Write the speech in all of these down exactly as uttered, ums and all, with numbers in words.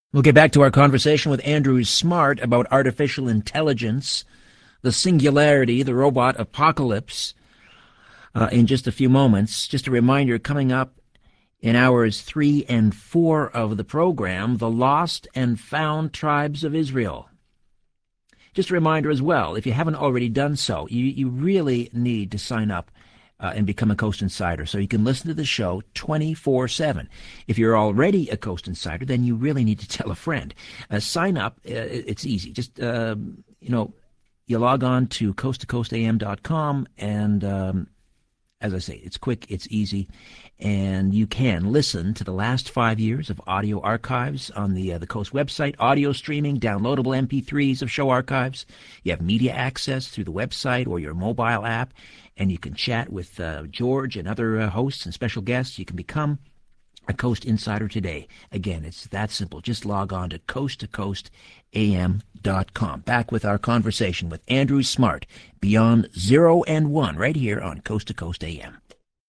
We'll get back to our conversation with Andrew Smart about artificial intelligence, the singularity, the robot apocalypse, uh, in just a few moments. Just a reminder, coming up in hours three and four of the program, the lost and found tribes of Israel. Just a reminder as well, if you haven't already done so, you, you really need to sign up uh, and become a Coast Insider so you can listen to the show twenty-four seven. If you're already a Coast Insider, then you really need to tell a friend. Uh, sign up. Uh, it's easy. Just, uh, you know, you log on to coast to coast a m dot com and um, as I say, it's quick, it's easy, and you can listen to the last five years of audio archives on the uh, the Coast website, audio streaming, downloadable M P threes of show archives. You have media access through the website or your mobile app, and you can chat with uh, George and other uh, hosts and special guests. You can become a Coast Insider today. Again, it's that simple. Just log on to coast to coast a m dot com. Back with our conversation with Andrew Smart, Beyond Zero and One, right here on Coast to Coast A M.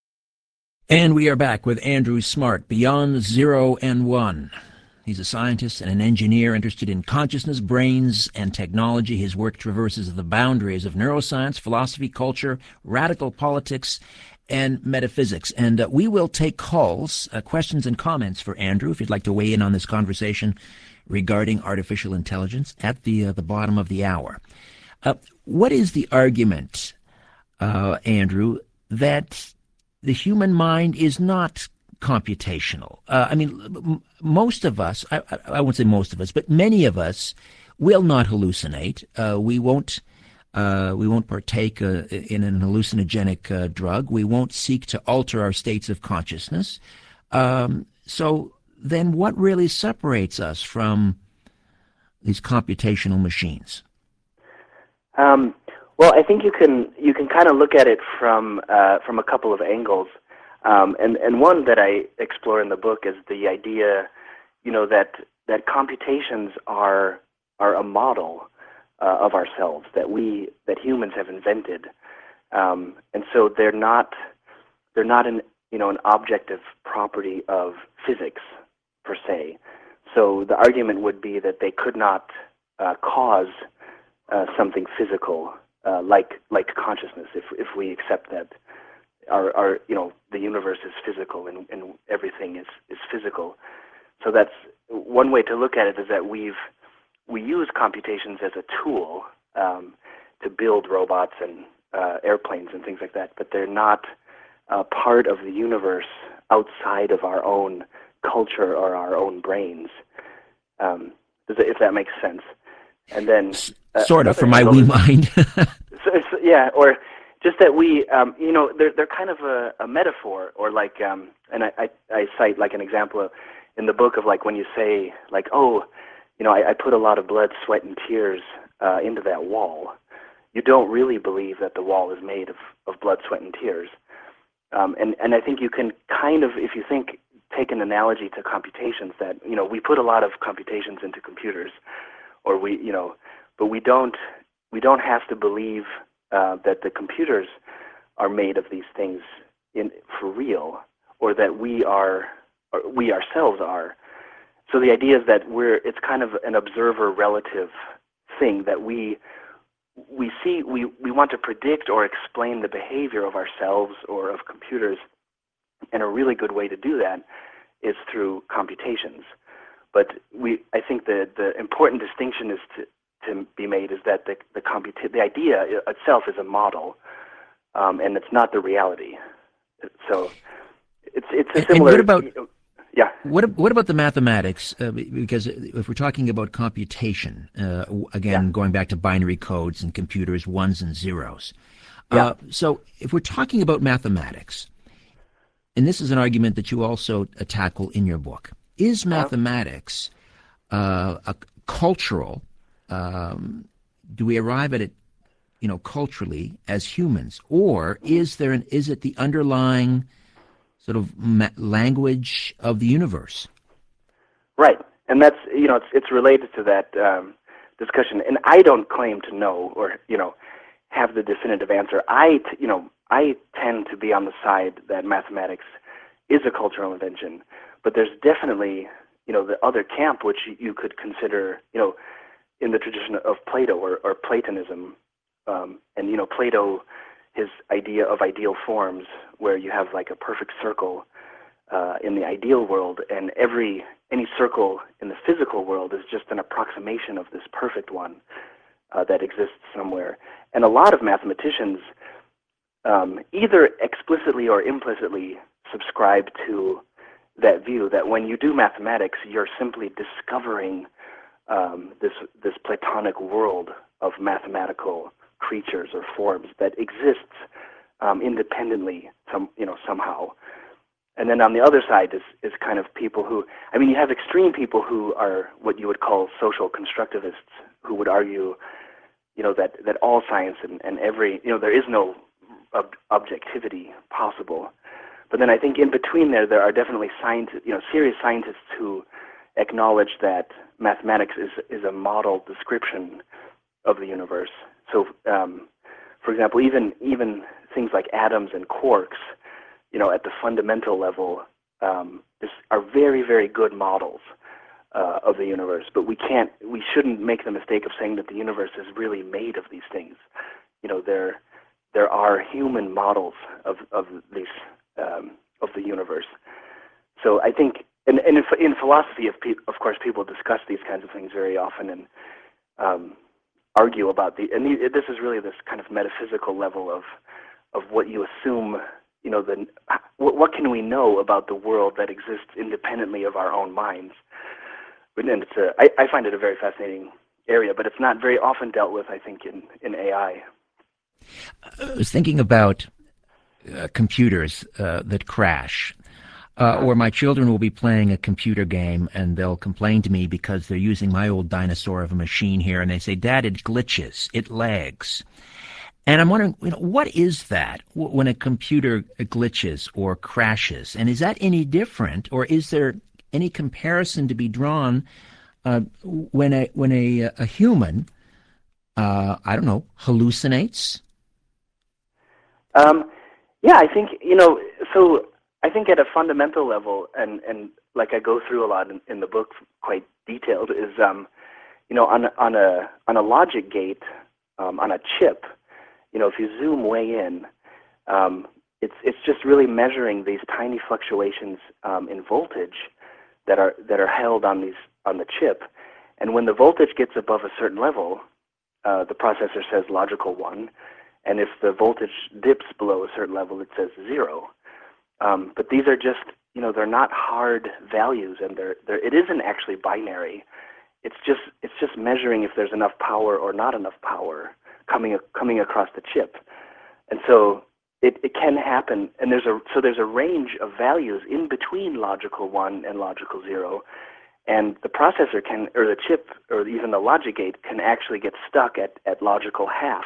And we are back with Andrew Smart, Beyond Zero and One. He's a scientist and an engineer interested in consciousness, brains, and technology. His work traverses the boundaries of neuroscience, philosophy, culture, radical politics, and metaphysics. And uh, we will take calls, uh, questions and comments for Andrew, if you'd like to weigh in on this conversation regarding artificial intelligence at the uh, the bottom of the hour. Uh, what is the argument, uh, Andrew, that the human mind is not computational? Uh, I mean, m- most of us, I, I, I won't say most of us, but many of us will not hallucinate. Uh, we won't Uh, we won't partake uh, in an hallucinogenic uh, drug. We won't seek to alter our states of consciousness. Um, so then what really separates us from these computational machines? Um, well, I think you can you can kind of look at it from uh, from a couple of angles, um, and and one that I explore in the book is the idea, you know, that that computations are are a model uh, of ourselves that we that humans have invented, um, and so they're not they're not an you know an objective property of physics per se. So the argument would be that they could not uh, cause uh, something physical uh, like like consciousness, if if we accept that our our you know the universe is physical and, and everything is, is physical. So that's one way to look at it, is that we've we use computations as a tool um, to build robots and uh, airplanes and things like that, but they're not uh, part of the universe outside of our own culture or our own brains. Um, does it, if that makes sense. And then uh, Sort of, another for my angle wee is, mind. so, so, yeah, or just that we, um, you know, they're they're kind of a, a metaphor, or like, um, and I, I I cite like an example of, in the book, of like when you say like, oh, you know, I, I put a lot of blood, sweat, and tears uh, into that wall. You don't really believe that the wall is made of, of blood, sweat, and tears. Um, and and I think you can kind of, if you think, take an analogy to computations, that, you know, we put a lot of computations into computers, or we, you know, but we don't we don't have to believe uh, that the computers are made of these things in for real, or that we are, or we ourselves are. So the idea is that we're it's kind of an observer relative thing, that we we see we, we want to predict or explain the behavior of ourselves or of computers, and a really good way to do that is through computations. But we, I think the, the important distinction is to, to be made is that the the, computa- the idea itself is a model, um, and it's not the reality. So it's it's a and, and similar. what about Yeah. what what about the mathematics? Uh, because if we're talking about computation, uh, Yeah. again going back to binary codes and computers, ones and zeros. Yeah. Uh, so if we're talking about mathematics, and this is an argument that you also uh, tackle in your book, is Uh-huh. mathematics uh, a cultural? Um, do we arrive at it, you know, culturally as humans, or is there an is it the underlying sort of ma- language of the universe? Right, and that's, you know, it's it's related to that um, discussion. And I don't claim to know, or, you know, have the definitive answer. I t- you know I tend to be on the side that mathematics is a cultural invention, but there's definitely, you know, the other camp, which you could consider, you know, in the tradition of Plato or, or Platonism. Um, and, you know, Plato, his idea of ideal forms, where you have like a perfect circle uh, in the ideal world, and every any circle in the physical world is just an approximation of this perfect one uh, that exists somewhere. And a lot of mathematicians um, either explicitly or implicitly subscribe to that view, that when you do mathematics, you're simply discovering um, this this Platonic world of mathematical creatures or forms that exists um, independently, some you know somehow. And then on the other side is is kind of people who, I mean, you have extreme people who are what you would call social constructivists, who would argue, you know, that that all science and, and every, you know, there is no ob- objectivity possible. But then I think in between there, there are definitely scientists, you know, serious scientists who acknowledge that mathematics is is a model description of the universe. So, um, for example, even even things like atoms and quarks, you know, at the fundamental level, um, is, are very, very good models uh, of the universe. But we can't, we shouldn't make the mistake of saying that the universe is really made of these things. You know, there there are human models of of these um, of the universe. So I think, and, and in, in philosophy, of, pe- of course, people discuss these kinds of things very often and um, argue about the, and the, this is really this kind of metaphysical level of of what you assume, you know, the, what, what can we know about the world that exists independently of our own minds? And it's a, I, I find it a very fascinating area, but it's not very often dealt with, I think, in, in A I. I was thinking about uh, computers uh, that crash. Uh, or my children will be playing a computer game and they'll complain to me because they're using my old dinosaur of a machine here, and they say, "Dad, it glitches, it lags." And I'm wondering, you know, what is that w- when a computer glitches or crashes? And is that any different, or is there any comparison to be drawn uh, when a when a, a human, uh, I don't know, hallucinates? Um, yeah, I think, you know, so I think at a fundamental level, and, and like I go through a lot in, in the book, quite detailed, is, um, you know, on, on, a, on a logic gate, um, on a chip, you know, if you zoom way in, um, it's, it's just really measuring these tiny fluctuations um, in voltage that are, that are held on, these, on the chip. And when the voltage gets above a certain level, uh, the processor says logical one. And if the voltage dips below a certain level, it says zero. Um, but these are just, you know, they're not hard values, and they're, they're, it isn't actually binary. It's just, it's just measuring if there's enough power or not enough power coming coming across the chip. And so it, it can happen, and there's a so there's a range of values in between logical one and logical zero, and the processor can, or the chip, or even the logic gate can actually get stuck at, at logical half.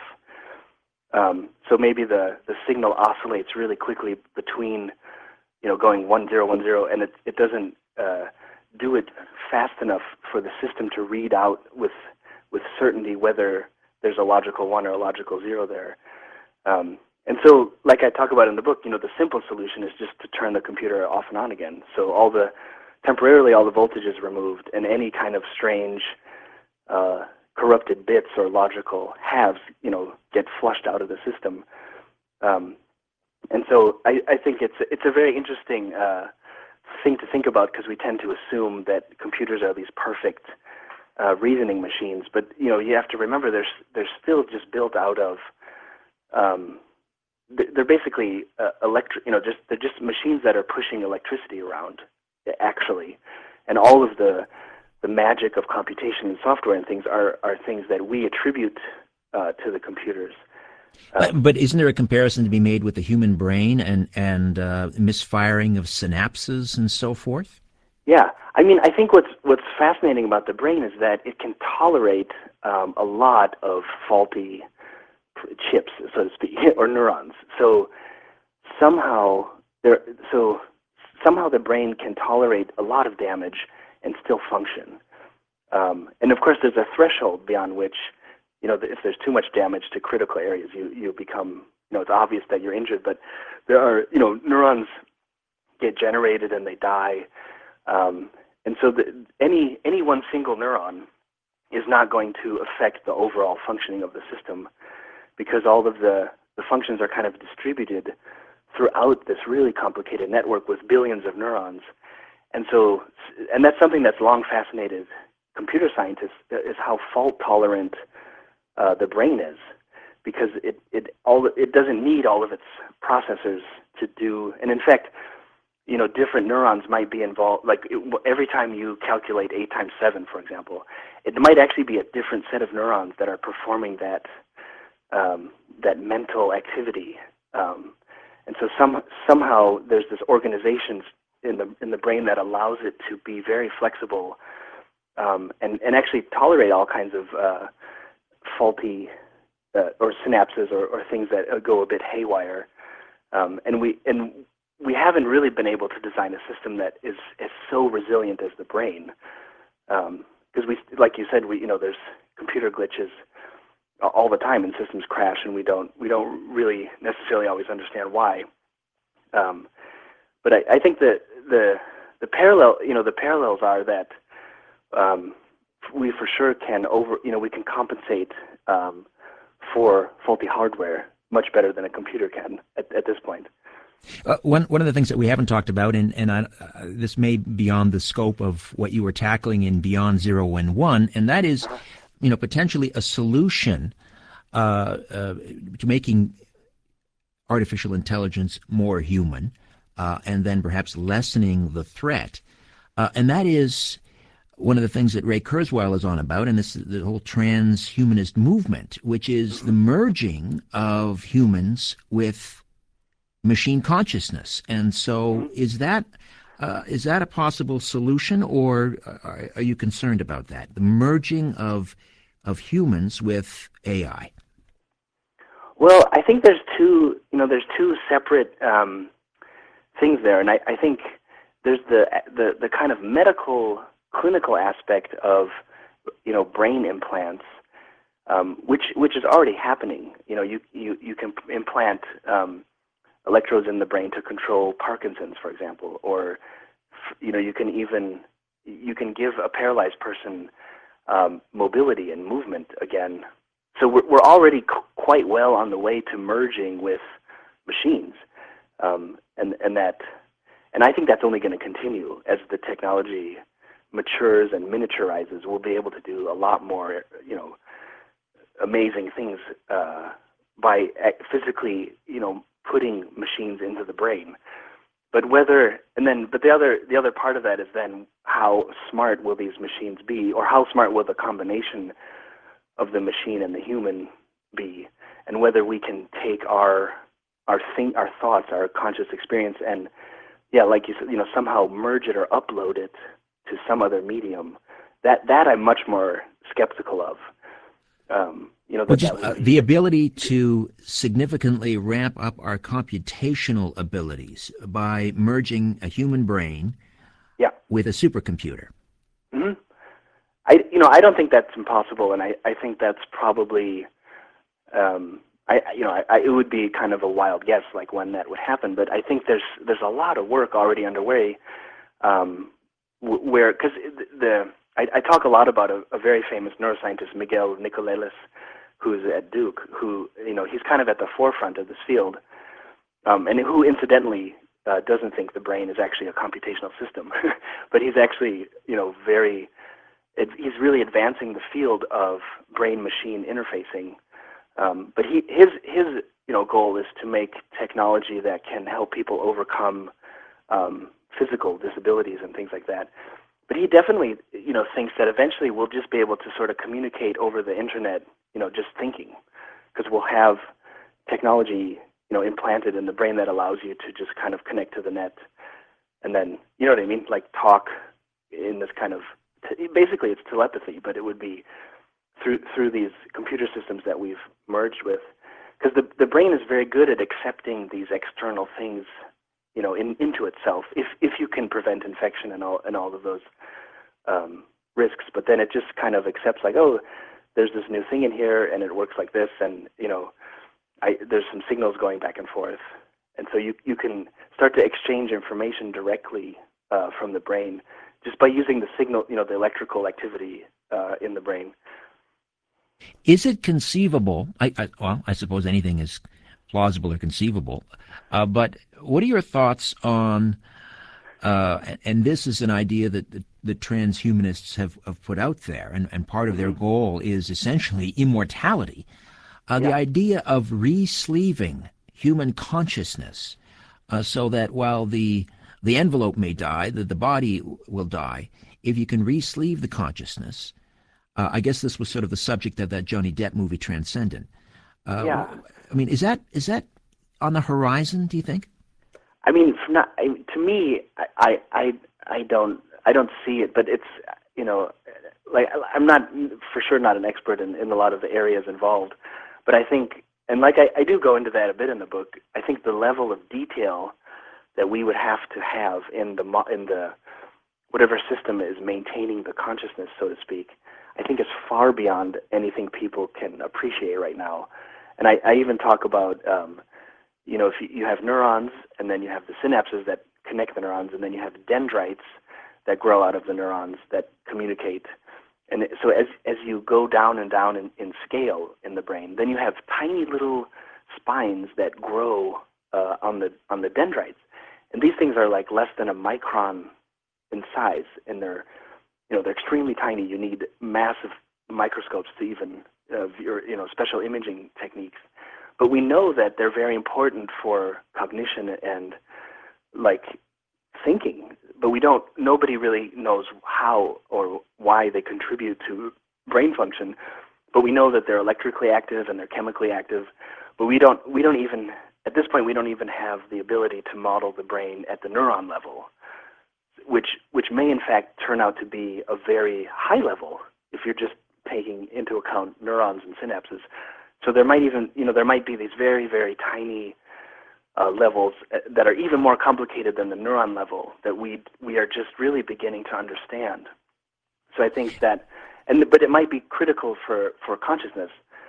Um, so maybe the, the signal oscillates really quickly between, you know, going one zero one zero, and it it doesn't uh, do it fast enough for the system to read out with with certainty whether there's a logical one or a logical zero there. Um, and so, like I talk about in the book, you know, the simple solution is just to turn the computer off and on again. So all the temporarily all the voltage is removed, and any kind of strange uh, corrupted bits or logical halves, you know, get flushed out of the system. Um, and so I, I think it's it's a very interesting uh, thing to think about, because we tend to assume that computers are these perfect uh, reasoning machines. But you know, you have to remember they're they're still just built out of um, they're basically uh, electric. You know, just they're just machines that are pushing electricity around, actually, and all of the the magic of computation and software and things are, are things that we attribute uh, to the computers. But, Um, but isn't there a comparison to be made with the human brain and and uh, misfiring of synapses and so forth? yeah, I mean, I think what's what's fascinating about the brain is that it can tolerate um, a lot of faulty chips, so to speak, or neurons. So somehow there, so somehow the brain can tolerate a lot of damage and still function. Um, and of course, there's a threshold beyond which, you know, if there's too much damage to critical areas, you, you become, you know, it's obvious that you're injured. But there are, you know, neurons get generated and they die. Um, and so the, any any one single neuron is not going to affect the overall functioning of the system, because all of the, the functions are kind of distributed throughout this really complicated network with billions of neurons. And so, and that's something that's long fascinated computer scientists, is how fault tolerant uh, the brain is, because it, it all it doesn't need all of its processors to do. And in fact, you know, different neurons might be involved. Like it, every time you calculate eight times seven, for example, it might actually be a different set of neurons that are performing that um, that mental activity. Um, and so some somehow there's this organization in the in the brain that allows it to be very flexible um, and and actually tolerate all kinds of uh, faulty uh, or synapses or, or things that go a bit haywire. Um, and we and we haven't really been able to design a system that is, is so resilient as the brain, because um, we, like you said, we you know there's computer glitches all the time, and systems crash, and we don't we don't really necessarily always understand why. Um, but I, I think that the the parallel you know the parallels are that um, we for sure can over you know we can compensate um, for faulty hardware much better than a computer can at, at this point. Uh, one one of the things that we haven't talked about, and and I, uh, this may be beyond the scope of what you were tackling in Beyond Zero and One, and that is, you know, potentially a solution uh, uh, to making artificial intelligence more human, uh, and then perhaps lessening the threat, uh, and that is one of the things that Ray Kurzweil is on about, and this is the whole transhumanist movement, which is the merging of humans with machine consciousness. And so is that uh, is that a possible solution, or are, are you concerned about that, the merging of of humans with A I? Well, I think there's two you know there's two separate um, things there, and I, I think there's the, the the kind of medical clinical aspect of you know brain implants, um, which which is already happening. You know you you you can implant um, electrodes in the brain to control Parkinson's, for example, or you know you can even you can give a paralyzed person um, mobility and movement again. So we're we're already c- quite well on the way to merging with machines, um, and and that and I think that's only going to continue as the technology matures and miniaturizes. We'll be able to do a lot more, you know, amazing things uh, by physically, you know. putting machines into the brain. But whether and then but the other the other part of that is then how smart will these machines be, or how smart will the combination of the machine and the human be, and whether we can take our our think our thoughts, our conscious experience, and yeah, like you said, you know, somehow merge it or upload it to some other medium. That that I'm much more skeptical of. Um, you know, that, Which is that uh, would be, the ability to significantly ramp up our computational abilities by merging a human brain yeah. with a supercomputer. Mm-hmm. I you know I don't think that's impossible, and I, I think that's probably um, I you know I, I, it would be kind of a wild guess like when that would happen, but I think there's there's a lot of work already underway um, where because the, the I, I talk a lot about a, a very famous neuroscientist, Miguel Nicolelis, who's at Duke, who you know he's kind of at the forefront of this field, um, and who incidentally uh, doesn't think the brain is actually a computational system, but he's actually you know very it, he's really advancing the field of brain-machine interfacing. Um, but he his his you know goal is to make technology that can help people overcome um, physical disabilities and things like that. But he definitely, you know, thinks that eventually we'll just be able to sort of communicate over the internet, you know, just thinking, because we'll have technology, you know, implanted in the brain that allows you to just kind of connect to the net, and then, you know what I mean, like talk in this kind of, t- basically it's telepathy, but it would be through through these computer systems that we've merged with, because the the brain is very good at accepting these external things, you know, in, into itself, if if you can prevent infection and all and all of those um, risks. But then it just kind of accepts, like, oh, there's this new thing in here, and it works like this, and you know, I, there's some signals going back and forth, and so you you can start to exchange information directly uh, from the brain just by using the signal, you know, the electrical activity uh, in the brain. Is it conceivable? I, I, well, I suppose anything is plausible or conceivable. Uh, but what are your thoughts on? Uh, and this is an idea that the, the transhumanists have, have put out there, and, and part of their goal is essentially immortality. Uh, Yeah. The idea of re-sleeving human consciousness uh, so that while the the envelope may die, that the body will die, if you can re-sleeve the consciousness. Uh, I guess this was sort of the subject of that Johnny Depp movie, Transcendent. Uh, Yeah. I mean, is that is that on the horizon, do you think? I mean, from not, I, to me, I, I, I don't, I don't see it. But it's, you know, like I'm not for sure not an expert in, in a lot of the areas involved, but I think, and like I, I do go into that a bit in the book. I think the level of detail that we would have to have in the in the whatever system is maintaining the consciousness, so to speak, I think is far beyond anything people can appreciate right now. And I, I even talk about, um, you know, if you, you have neurons, and then you have the synapses that connect the neurons, and then you have dendrites that grow out of the neurons that communicate. And so as as you go down and down in, in scale in the brain, then you have tiny little spines that grow uh, on the on the dendrites. And these things are like less than a micron in size, and they're, you know, they're extremely tiny. You need massive microscopes to even, uh, view, you know, special imaging techniques. But we know that they're very important for cognition and, like, thinking. But we don't, nobody really knows how or why they contribute to brain function. But we know that they're electrically active and they're chemically active. But we don't, we don't even, at this point, we don't even have the ability to model the brain at the neuron level, which which may in fact turn out to be a very high level if you're just taking into account neurons and synapses. So there might even, you know, there might be these very, very tiny uh, levels that are even more complicated than the neuron level that we we are just really beginning to understand. So I think that, and but it might be critical for, for consciousness.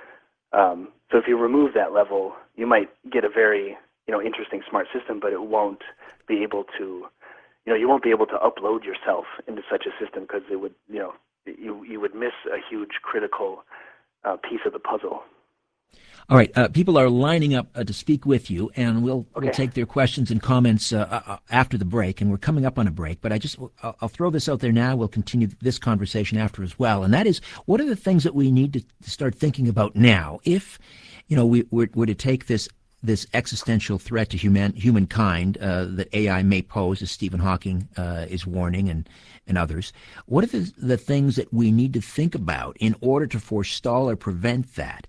Um, so if you remove that level, you might get a very, you know, interesting smart system, but it won't be able to, you know, you won't be able to upload yourself into such a system because it would, you know, you you would miss a huge critical uh, piece of the puzzle. All right, uh, people are lining up uh, to speak with you, and we'll Okay. we'll take their questions and comments uh, uh, after the break. And we're coming up on a break, but I just I'll, I'll throw this out there now. We'll continue this conversation after as well. And that is, what are the things that we need to start thinking about now? If, you know, we were, were to take this this existential threat to human humankind uh, that A I may pose, as Stephen Hawking uh, is warning, and and others, what are the the things that we need to think about in order to forestall or prevent that?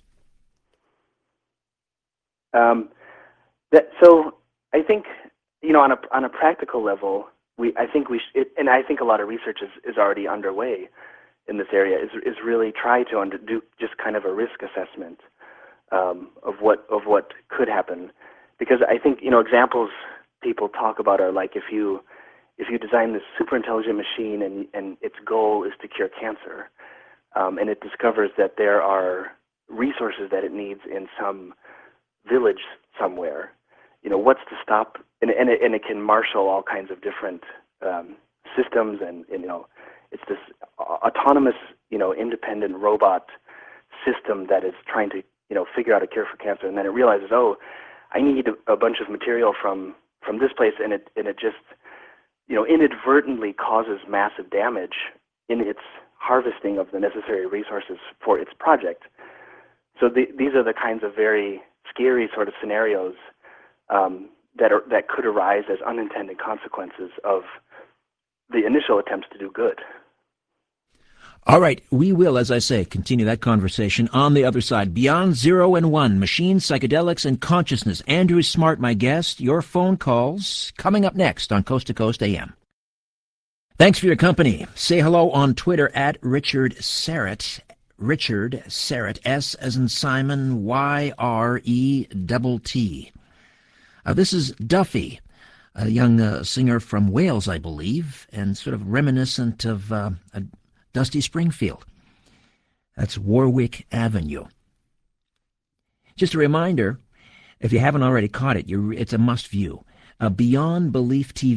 Um, that, so I think, you know, on a on a practical level, we I think we sh- it, and I think a lot of research is, is already underway in this area. Is is really try to under, do just kind of a risk assessment um, of what of what could happen, because I think, you know, examples people talk about are like if you if you design this super intelligent machine and and its goal is to cure cancer, um, and it discovers that there are resources that it needs in some village somewhere, you know, what's to stop, and and it, and it can marshal all kinds of different um, systems, and, and you know, it's this autonomous, you know, independent robot system that is trying to, you know, figure out a cure for cancer, and then it realizes, oh, I need a, a bunch of material from from this place, and it and it just, you know, inadvertently causes massive damage in its harvesting of the necessary resources for its project. So the, these are the kinds of very scary sort of scenarios um, that are that could arise as unintended consequences of the initial attempts to do good. All right, we will, as I say, continue that conversation on the other side. Beyond Zero and One, Machines, Psychedelics, and Consciousness. Andrew Smart, my guest. Your phone calls coming up next on Coast to Coast A M. Thanks for your company. Say hello on Twitter at Richard Syrett. Richard Syrett, S as in Simon, Y R E T T. Uh, this is Duffy, a young uh, singer from Wales, I believe, and sort of reminiscent of uh, a Dusty Springfield. That's Warwick Avenue. Just a reminder, if you haven't already caught it, you're, it's a must-view. Uh, Beyond Belief T V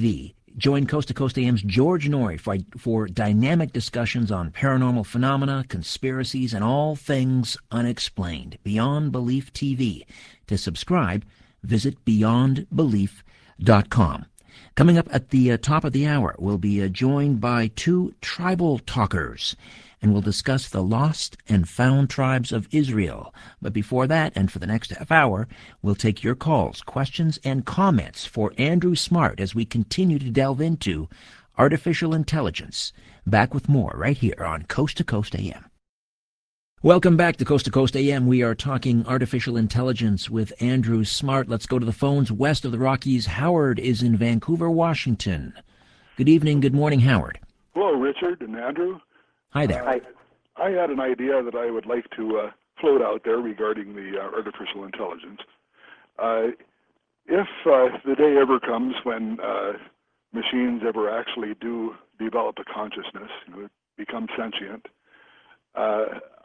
Join Coast to Coast A M's George Noory for, for dynamic discussions on paranormal phenomena, conspiracies, and all things unexplained. Beyond Belief T V. To subscribe, visit beyond belief dot com. Coming up at the uh, top of the hour, we'll be uh, joined by two tribal talkers, and we'll discuss the lost and found tribes of Israel. But before that, and for the next half hour, we'll take your calls, questions, and comments for Andrew Smart as we continue to delve into artificial intelligence. Back with more right here on Coast to Coast A M. Welcome back to Coast to Coast A M. We are talking artificial intelligence with Andrew Smart. Let's go to the phones west of the Rockies. Howard is in Vancouver, Washington. Good evening, good morning, Howard. Hello, Richard and Andrew. Hi there. Uh, I had an idea that I would like to uh, float out there regarding the uh, artificial intelligence. Uh, if uh, the day ever comes when uh, machines ever actually do develop a consciousness, you know, become sentient, uh,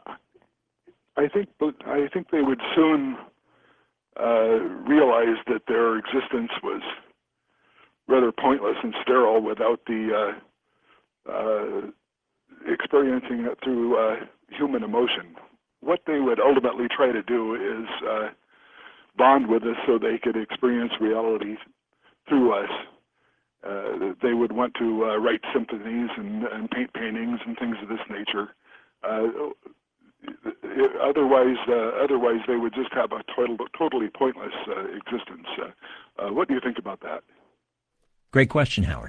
I think I think they would soon uh, realize that their existence was rather pointless and sterile without the uh, uh, experiencing it through uh, human emotion. What they would ultimately try to do is uh, bond with us so they could experience reality through us. Uh, they would want to uh, write symphonies and, and paint paintings and things of this nature. Uh, otherwise, uh, otherwise they would just have a total, totally pointless uh, existence. Uh, uh, what do you think about that? Great question, Howard.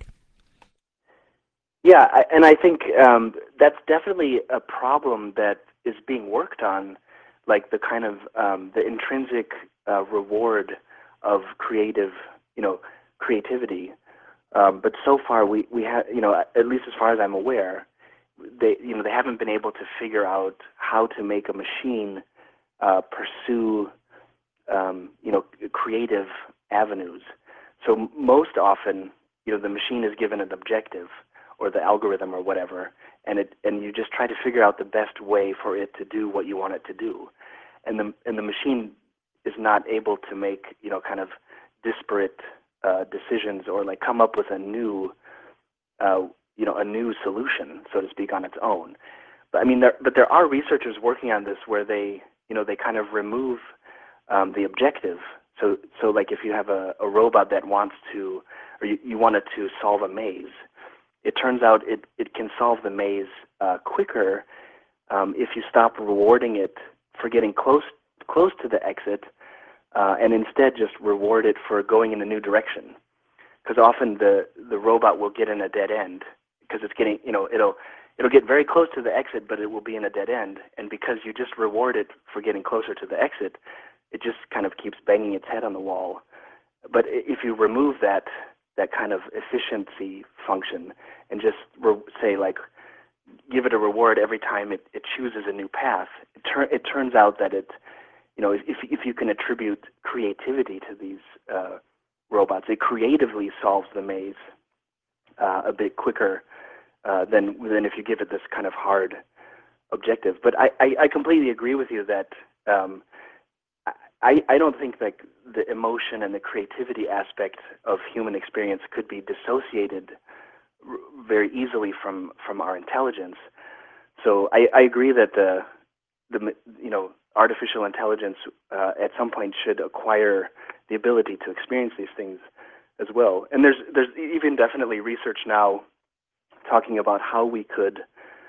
Yeah, I, and I think um, that's definitely a problem that is being worked on, like the kind of um, the intrinsic uh, reward of creative, you know, creativity. Um, but so far, we we have, you know, at least as far as I'm aware, they you know they haven't been able to figure out how to make a machine uh, pursue, um, you know, creative avenues. So most often, you know, the machine is given an objective, or the algorithm or whatever, and it and you just try to figure out the best way for it to do what you want it to do. And the and the machine is not able to make, you know, kind of disparate uh, decisions or like come up with a new uh, you know, a new solution, so to speak, on its own. But I mean there but there are researchers working on this where they, you know, they kind of remove um, the objective. So so like if you have a, a robot that wants to, or you, you want it to solve a maze, it turns out it, it can solve the maze uh, quicker um, if you stop rewarding it for getting close close to the exit uh, and instead just reward it for going in a new direction. Because often the, the robot will get in a dead end because it's getting, you know, it'll it'll get very close to the exit, but it will be in a dead end. And because you just reward it for getting closer to the exit, it just kind of keeps banging its head on the wall. But if you remove that that kind of efficiency function and just re- say like give it a reward every time it, it chooses a new path, it, tur- it turns out that it, you know, if if you can attribute creativity to these uh, robots, it creatively solves the maze uh, a bit quicker uh, than than if you give it this kind of hard objective. But I, I, I completely agree with you that um, I, I don't think that the emotion and the creativity aspect of human experience could be dissociated r- very easily from, from our intelligence. So I, I agree that the the you know artificial intelligence uh, at some point should acquire the ability to experience these things as well. And there's there's even definitely research now talking about how we could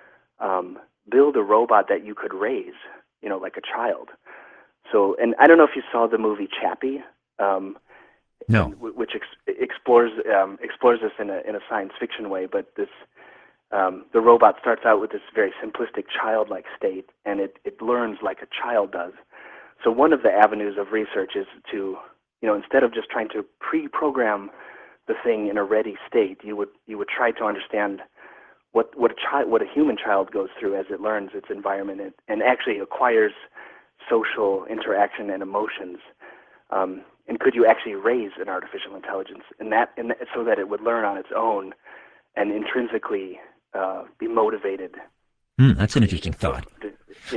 um, build a robot that you could raise, you know, like a child. So, and I don't know if you saw the movie Chappie, um, no, and, which ex- explores um, explores this in a in a science fiction way. But this um, the robot starts out with this very simplistic childlike state, and it, it learns like a child does. So, one of the avenues of research is to, you know, instead of just trying to pre-program the thing in a ready state, you would you would try to understand what what a child what a human child goes through as it learns its environment and, and actually acquires social interaction and emotions, um, and could you actually raise an artificial intelligence in that, in that, so that it would learn on its own and intrinsically uh, be motivated? Mm, that's an interesting thought. Yeah.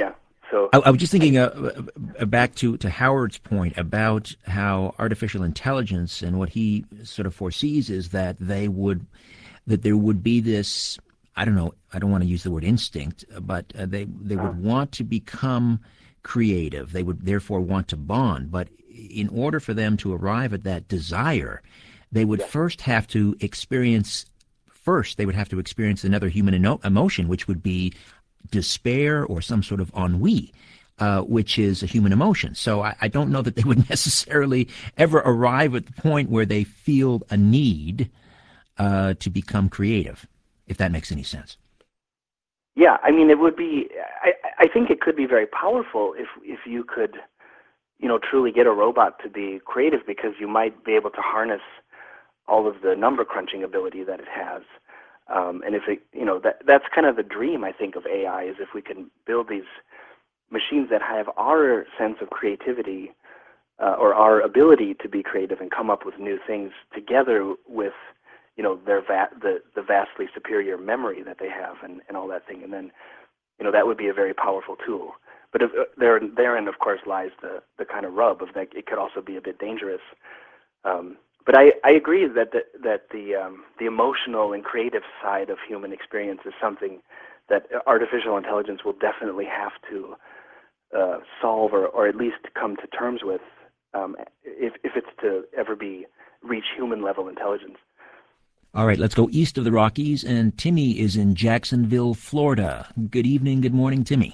So I, I was just thinking uh, uh, back to, to Howard's point about how artificial intelligence and what he sort of foresees is that they would that there would be this, I don't know, I don't want to use the word instinct, but uh, they they would want to become creative. They would therefore want to bond. But in order for them to arrive at that desire, they would Yeah. first have to experience, first they would have to experience another human eno- emotion, which would be despair or some sort of ennui, uh, which is a human emotion. So I, I don't know that they would necessarily ever arrive at the point where they feel a need uh, to become creative, if that makes any sense. yeah, I mean, it would be. I, I think it could be very powerful if if you could, you know, truly get a robot to be creative, because you might be able to harness all of the number crunching ability that it has. Um, and if it, you know, that that's kind of the dream, I think, of A I, is if we can build these machines that have our sense of creativity uh, or our ability to be creative and come up with new things together with, you know, their va- the the vastly superior memory that they have and, and all that thing, and then, you know, that would be a very powerful tool. But if, uh, there therein, of course, lies the the kind of rub of that it could also be a bit dangerous. Um, But I, I agree that the, that the um, the emotional and creative side of human experience is something that artificial intelligence will definitely have to uh, solve, or, or at least come to terms with, um, if if it's to ever be reach human level intelligence. All right, let's go east of the Rockies, and Timmy is in Jacksonville, Florida. Good evening, good morning, Timmy.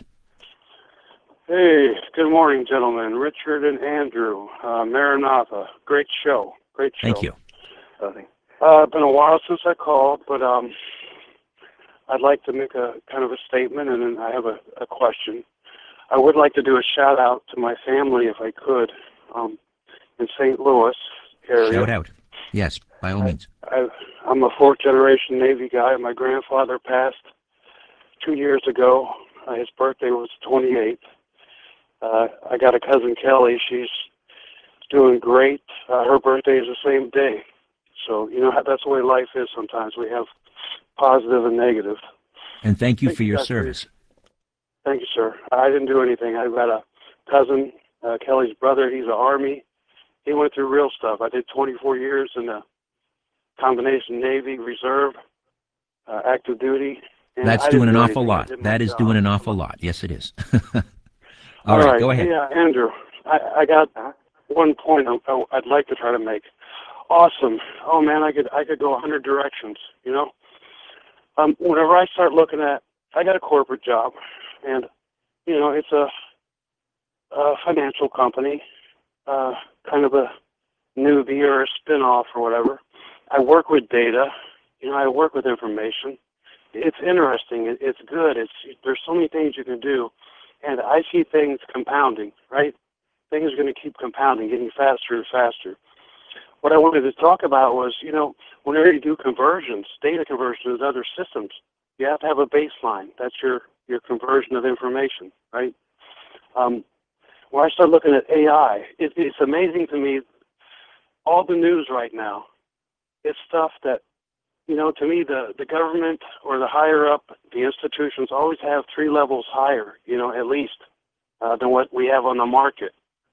Hey, good morning, gentlemen. Richard and Andrew, uh, Maranatha. Great show. Great show. Thank you. So I think, Uh, it's been a while since I called, but um, I'd like to make a kind of a statement, and then I have a, a question. I would like to do a shout out to my family, if I could, um, in Saint Louis area. Shout out. Yes, by all means. I, I'm a fourth generation Navy guy. My grandfather passed two years ago. Uh, his birthday was twenty-eighth. Uh, I got a cousin Kelly. She's doing great. Uh, her birthday is the same day. So, you know, that's the way life is sometimes. We have positive and negative. And thank you Thank for you, your Doctor service. Thank you, sir. I didn't do anything. I've got a cousin, uh, Kelly's brother. He's an Army. He went through real stuff. I did twenty-four years in the combination Navy, Reserve, uh, active duty. And That's I doing didn't an do awful anything. I lot. did my That is job. doing an awful lot. Yes, it is. All All right, right. go ahead. Yeah, Andrew, I, I got one point I, I'd like to try to make. Awesome. Oh man, I could I could go a hundred directions. You know, um, whenever I start looking at, I got a corporate job, and you know, it's a, a financial company, uh, kind of a newbie or a spin-off or whatever. I work with data. You know, I work with information. It's interesting. It, it's good. It's there's so many things you can do, and I see things compounding. Right, things are going to keep compounding, getting faster and faster. What I wanted to talk about was, you know, whenever you do conversions, data conversions with other systems, you have to have a baseline. That's your, your conversion of information, right? Um, when I start looking at A I, it, it's amazing to me, all the news right now is stuff that, you know, to me, the, the government or the higher up, the institutions always have three levels higher, you know, at least, uh, than what we have on the market.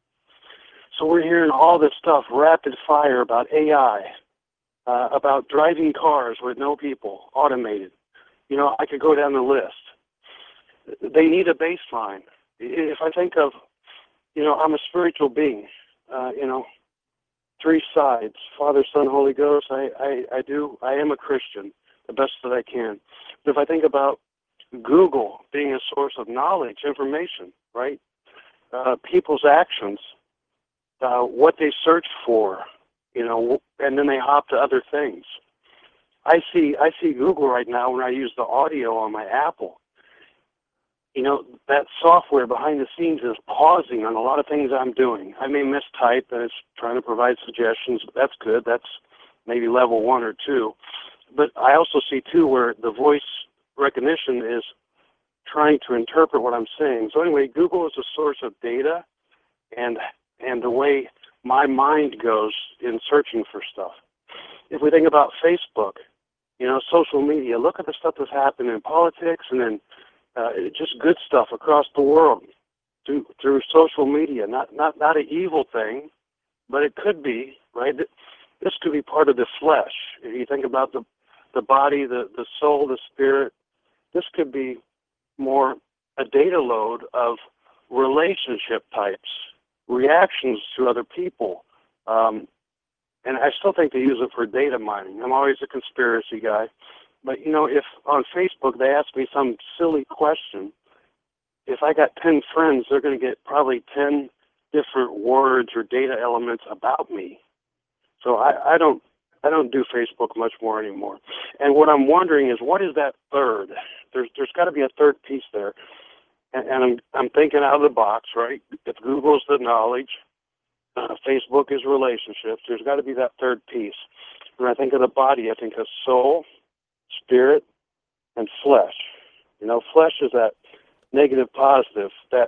So we're hearing all this stuff, rapid fire about A I, uh, about driving cars with no people, automated. You know, I could go down the list. They need a baseline. If I think of, you know, I'm a spiritual being, uh, you know, three sides, Father, Son, Holy Ghost, I, I, I do, I am a Christian, the best that I can. But if I think about Google being a source of knowledge, information, right, uh, people's actions, Uh, what they search for, you know, and then they hop to other things. I see I see Google right now when I use the audio on my Apple. You know, that software behind the scenes is pausing on a lot of things I'm doing. I may mistype and it's trying to provide suggestions. That's good. That's maybe level one or two. But I also see, too, where the voice recognition is trying to interpret what I'm saying. So anyway, Google is a source of data and and the way my mind goes in searching for stuff. If we think about Facebook, you know, social media, look at the stuff that's happened in politics and then uh, just good stuff across the world. through through social media. Not not not an evil thing, but it could be, right? This could be part of the flesh. If you think about the the body, the the soul, the spirit, this could be more a data load of relationship types, reactions to other people. Um, and I still think they use it for data mining. I'm always a conspiracy guy. But, you know, if on Facebook they ask me some silly question, if I got ten friends, they're going to get probably ten different words or data elements about me. So I, I don't I don't do Facebook much more anymore. And what I'm wondering is, what is that third? There's there's got to be a third piece there. And, and I'm I'm thinking out of the box, right? If Google's the knowledge, uh, Facebook is relationships, there's got to be that third piece. When I think of the body, I think of soul, spirit, and flesh. You know, flesh is that negative positive, that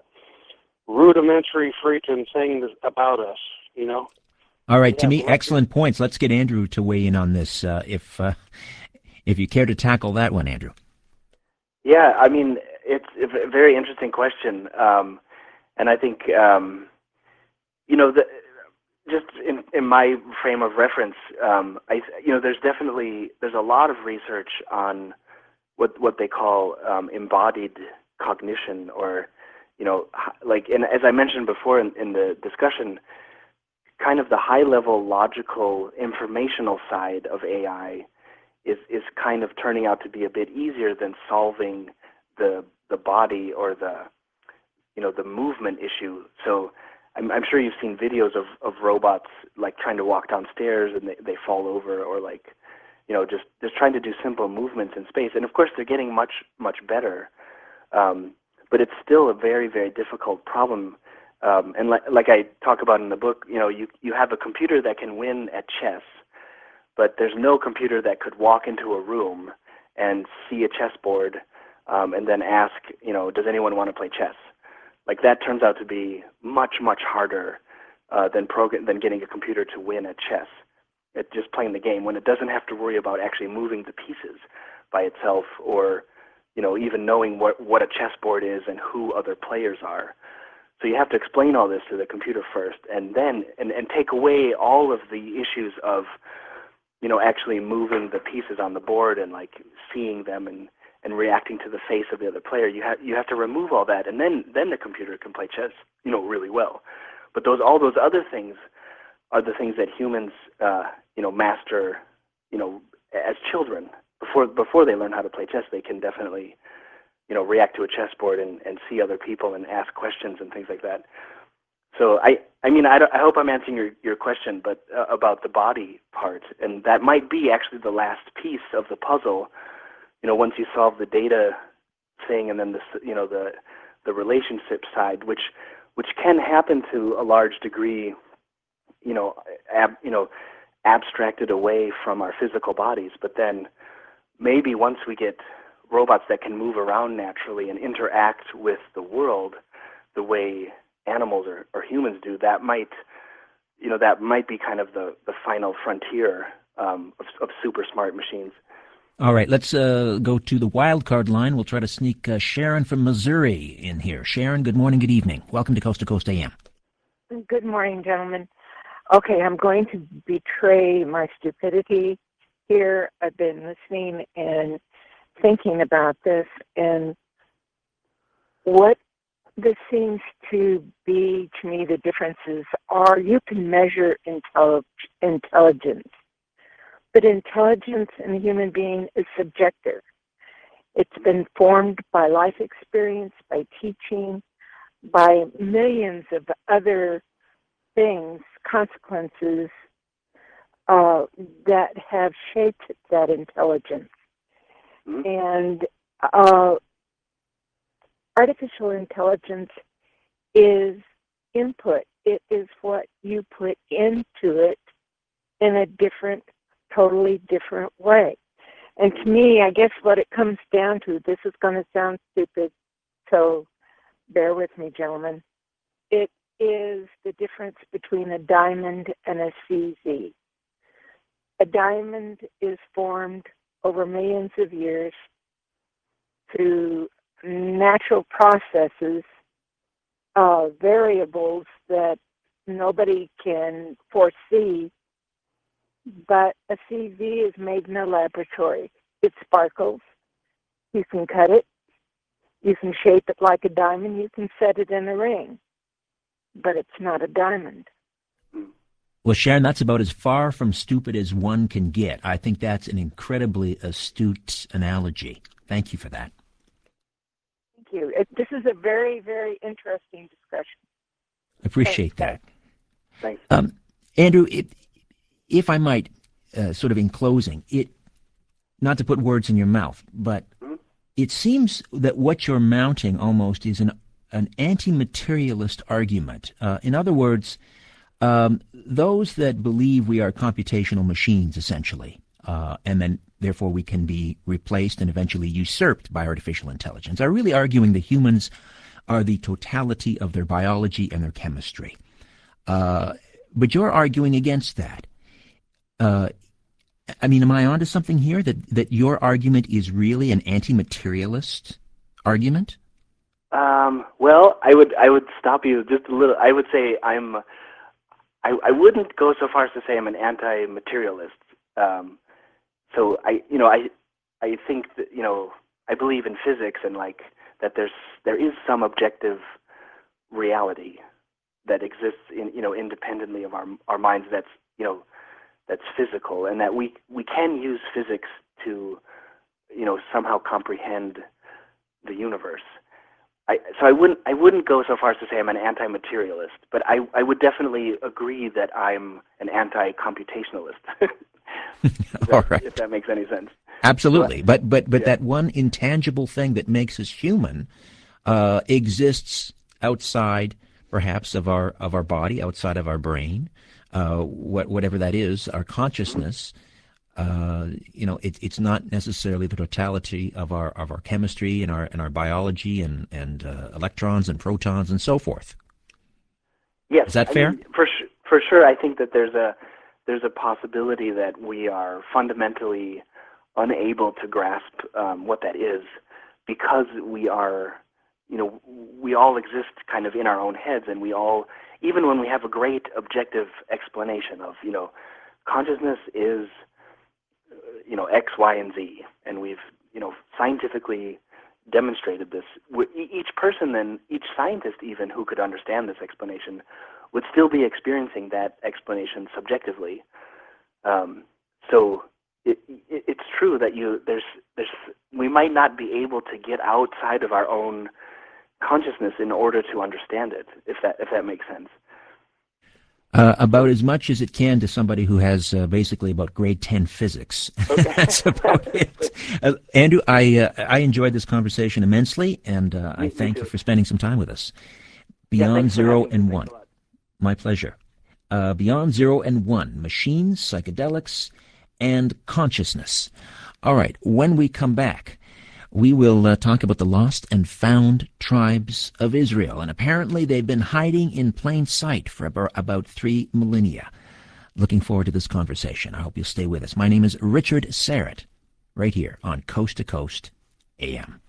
rudimentary freaking thing about us, you know. All right, to Yeah, me, well, excellent points. Let's get Andrew to weigh in on this, uh, if uh, if you care to tackle that one, Andrew. Yeah, I mean, it's a very interesting question, um, and I think um, you know, the, just in, in my frame of reference, um, I you know, there's definitely there's a lot of research on what what they call um, embodied cognition, or you know, like, and as I mentioned before in, in the discussion, kind of the high-level logical informational side of A I is is kind of turning out to be a bit easier than solving the the body or the you know the movement issue. So I'm, I'm sure you've seen videos of, of robots like trying to walk downstairs and they, they fall over, or like you know just just trying to do simple movements in space. And of course they're getting much much better, um, but it's still a very very difficult problem. Um, and like, like I talk about in the book, you know, you, you have a computer that can win at chess, but there's no computer that could walk into a room and see a chessboard um, and then ask, you know, does anyone want to play chess? Like, that turns out to be much, much harder uh, than prog- than getting a computer to win at chess. It's just playing the game when it doesn't have to worry about actually moving the pieces by itself, or, you know, even knowing what, what a chessboard is and who other players are. So you have to explain all this to the computer first, and then and, and take away all of the issues of, you know, actually moving the pieces on the board and like seeing them and, and reacting to the face of the other player. You have you have to remove all that, and then then the computer can play chess, you know, really well. But those all those other things are the things that humans, uh, you know, master, you know, as children. Before before they learn how to play chess, they can definitely, you know, react to a chessboard and, and see other people and ask questions and things like that. So I, I mean, I, I hope I'm answering your, your question, but uh, about the body part, and that might be actually the last piece of the puzzle. You know, once you solve the data thing, and then the, you know, the the relationship side, which which can happen to a large degree, you know, ab, you know, abstracted away from our physical bodies. But then maybe once we get robots that can move around naturally and interact with the world the way animals or, or humans do, that might, you know, that might be kind of the, the final frontier um, of, of super smart machines. All right, let's uh, go to the wild card line. We'll try to sneak uh, Sharon from Missouri in here. Sharon, good morning, good evening. Welcome to Coast to Coast A M. Good morning, gentlemen. Okay, I'm going to betray my stupidity here. I've been listening and thinking about this, and what this seems to be to me, the differences are you can measure intelli- intelligence, but intelligence in a human being is subjective. It's been formed by life experience, by teaching, by millions of other things, consequences uh, that have shaped that intelligence. And uh, artificial intelligence is input. It is what you put into it in a different, totally different way. And to me, I guess what it comes down to, this is going to sound stupid, so bear with me, gentlemen. It is the difference between a diamond and a C Z. A diamond is formed over millions of years through natural processes uh, variables that nobody can foresee. But a C V is made in a laboratory. It sparkles. You can cut it. You can shape it like a diamond. You can set it in a ring. But it's not a diamond. Well, Sharon, that's about as far from stupid as one can get. I think that's an incredibly astute analogy. Thank you for that. Thank you. It, this is a very, very interesting discussion. I appreciate Thanks. that. Thanks. Um, Andrew, if, if I might, uh, sort of in closing, it, not to put words in your mouth, but mm-hmm. it seems that what you're mounting almost is an, an anti-materialist argument. Uh, in other words, Um, those that believe we are computational machines, essentially, uh, and then therefore we can be replaced and eventually usurped by artificial intelligence, are really arguing that humans are the totality of their biology and their chemistry. Uh, but you're arguing against that. Uh, I mean, am I onto something here, that, that your argument is really an anti-materialist argument? Um, well, I would I would stop you just a little. I would say I'm... I, I wouldn't go so far as to say I'm an anti-materialist. Um, so I, you know, I, I think that, you know, I believe in physics and like that there's there is some objective reality that exists in, you know, independently of our our minds. That's, you know, that's physical, and that we we can use physics to, you know, somehow comprehend the universe. I, so I wouldn't I wouldn't go so far as to say I'm an anti-materialist, but I, I would definitely agree that I'm an anti-computationalist. if, All that, right. if that makes any sense. Absolutely, but but but yeah. that one intangible thing that makes us human uh, exists outside, perhaps, of our of our body, outside of our brain, uh, what, whatever that is, our consciousness. Uh, you know, it, it's not necessarily the totality of our of our chemistry and our and our biology and and uh, electrons and protons and so forth. Yes, is that I fair? mean, for sure, for sure, I think that there's a there's a possibility that we are fundamentally unable to grasp um, what that is, because we are, you know, we all exist kind of in our own heads, and we all, even when we have a great objective explanation of, you know, consciousness is, you know, X, Y, and Z, and we've, you know, scientifically demonstrated this. Each person then, each scientist even who could understand this explanation would still be experiencing that explanation subjectively. Um, so it, it, it's true that you there's there's we might not be able to get outside of our own consciousness in order to understand it, if that if that makes sense. Uh, about as much as it can to somebody who has uh, basically about grade ten physics. Okay. That's about it. Uh, Andrew, I uh, I enjoyed this conversation immensely, and uh, I thank you for spending some time with us. Beyond yeah, Zero and One. My pleasure. Uh, Beyond Zero and One, Machines, Psychedelics, and Consciousness. All right, when we come back, we will uh, talk about the lost and found tribes of Israel. And apparently they've been hiding in plain sight for about, about three millennia. Looking forward to this conversation. I hope you'll stay with us. My name is Richard Syrett, right here on Coast to Coast A M.